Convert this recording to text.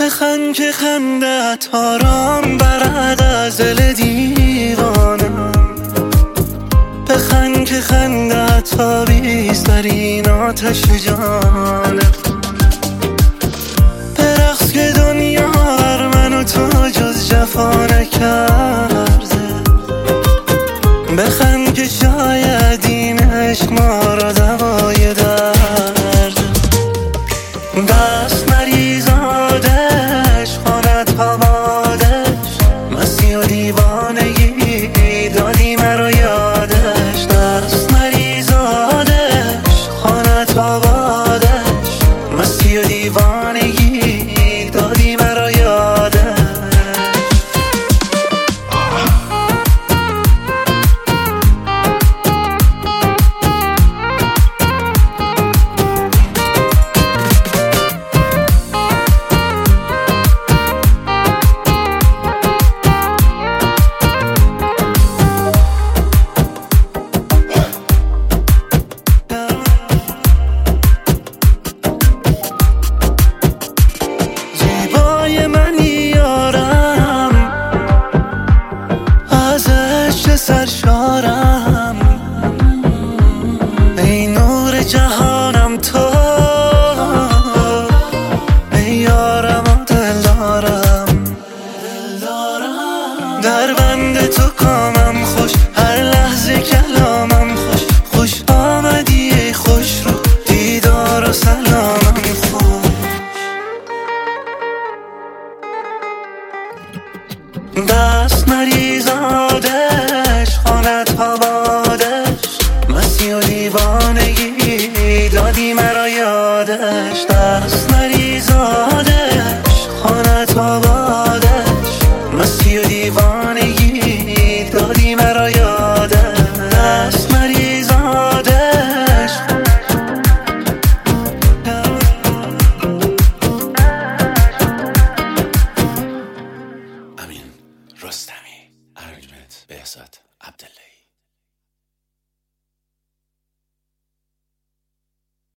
بخند که خندت آرام برد از دل دیوانم، بخند که خندت آویز در این آتش جانم. برقص که دنیا بر من و تو جز جفا نکرده، بخند که شاید این عشق ما را دوای درد. دست مریض آدش خانت آبادش، مستی و دیوانگی دادی مرا یادش. دست مریض آدش خانت آبادش، مستی و دیوانگی دادی مرا یادش. سرشارم ای نور جهانم تو، ای یارم و دلدارم. در بند تو کامم خوش، هر لحظه کلامم خوش. خوش آمدی ای خوش رو، دیدار و سلامم خوش. دست مریض آدش خانت آبادش، مستی و دیوانگی دادی مرا یادش. دست مریض آدش خانت آبادش، مستی و دیوانگی دادی مرا یادش. دست مریض آدش. امین رستمی، ارنجمنت بهزاد عبداللهی.